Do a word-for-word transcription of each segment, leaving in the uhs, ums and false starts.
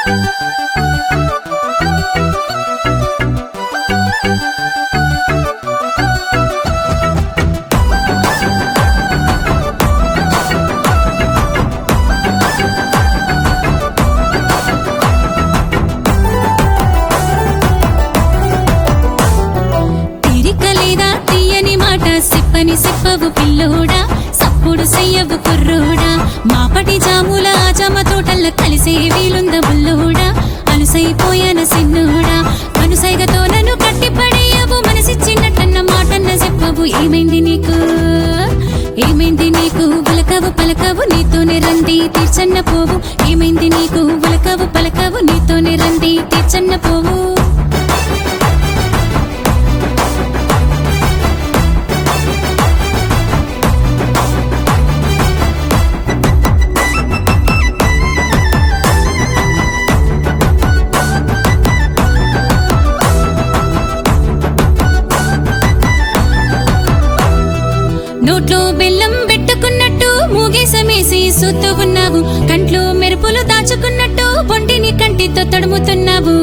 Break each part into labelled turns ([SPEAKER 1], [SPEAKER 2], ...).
[SPEAKER 1] సిప్పని సిప్పవు పిల్లోడా సప్పుడు సయ్యవు కుర్రోడా మాపటి జాముల జామ తోటల్ల కలిసే వీలుంద బుల్లోడా అలుసైపోయాన సిన్నోడా కనుసైగతో నన్ను కట్టిపడేయవు మనసిచ్చినట్టన్న మాటన్న చెప్పవు ఏమైంది నీకు ఏమైంది నీకు ఉలకవు పలకవు నీతోనే రండి తీర్చన్న పోవు ఏమైంది నీకు ఉలకవు పలకవు నీతోనే రండి తీర్చన్న పోవు నోట్లో బెల్లం పెట్టుకున్నట్టు మూగేసమేసి సూత్తూ ఉన్నావు కంట్లో మెరుపులు దాచుకున్నట్టు బొండిని కంటితో తడుముతున్నావు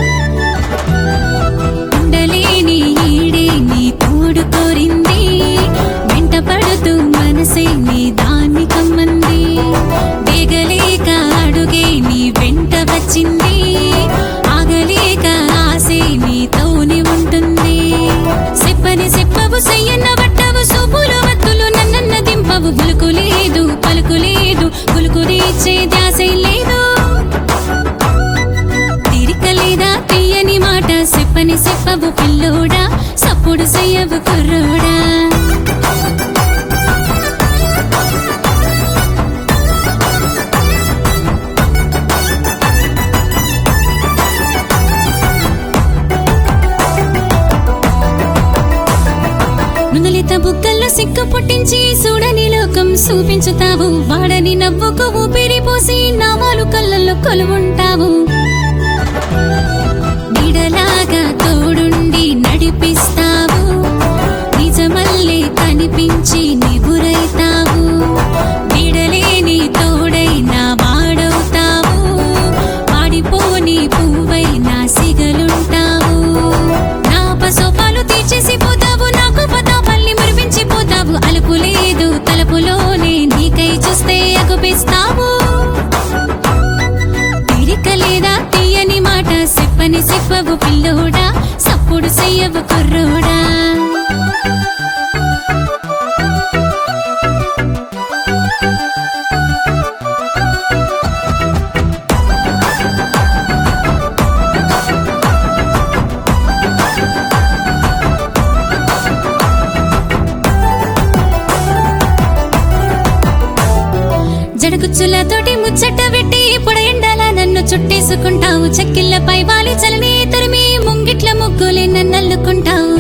[SPEAKER 1] ఉండలేని ఈడే నీ తోడు కోరింది వెంట పడుతూ మనసే నీ దాన్ని కమ్మంది దిగలేక అడుగే నీ వెంట వచ్చింది ఆగలేక ఆసే నీతోనే ఉంటుంది సిప్పని సిప్పవు సయ్యన్న పట్టవు సూపులు వత్తులు నన్నన్న దింపవు గులుకు లేదు పలుకు లేదు గులుకు తీర్చే ధ్యాసే లేదు తీరిక లేదా తీయని మాట సిప్పని సిప్పవు పిల్లోడా సప్పుడు సయ్యవు కుర్రోడా నునలిత బుగ్గల్లో సిక్కు పుట్టించి చూడని లోకం చూపించుతావు వాడని నవ్వుకు ఊపిరి పోసి నావాలు కళ్ళల్లో కొలువుంటావు నీడలాగా తోడుండి నడిపిస్తావు నిజమల్లే కనిపించి నిబురైతావు వీడలేని తోడైనా వాడవుతావు వాడిపోని పువ్వైనా సిగలుంటావు నా పసోపాలు తీర్చేసి పోతావు నాకు పతాపల్లి మురిపించిపోతావు అలుపు లేదు తలుపులోనే నీకై చూస్తే అగుపిస్తావు తీరిక లేదా తీయని మాట సిప్పని సిప్పవు పిల్లోడా సప్పుడు సయ్యవు కుర్రోడా జడగుచ్చులతోటి ముచ్చట పెట్టి పొడయండాల నన్ను చుట్టేసుకుంటావు చెక్కిళ్లపై వాలి చలని తరిమి ముంగిట్ల ముగ్గులే నన్నల్లుకుంటావు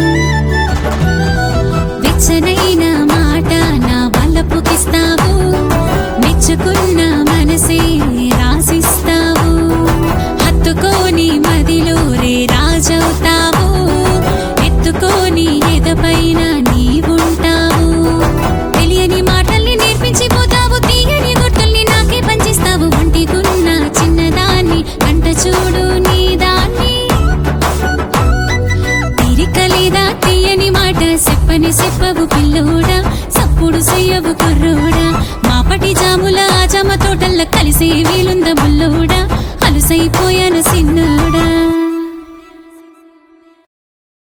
[SPEAKER 1] వెచ్చనైన మాట నా వల్లపుకిస్తావు మెచ్చుకున్న మనసే రాసిస్తావు హత్తుకోని మదిలో రే రాజవుతావు ఎత్తుకోని ఎదపైన నీవుంటావు తెలియని మాటల్ని నేర్పించిపోతావు తీయని గుర్తుల్ని నాకే పంచిస్తావు ఒంటికున్న చిన్నదాన్ని కంట చూడు నీ దాన్ని తీరిక లేదా తీయని మాట సిప్పని సిప్పవు పిల్లోడా సప్పుడు సయ్యవు కుర్రోడా మాపటి జాముల జామ తోటల్ల కలిసే వీలుంద బుల్లోడా అలుసైపోయాను సిన్న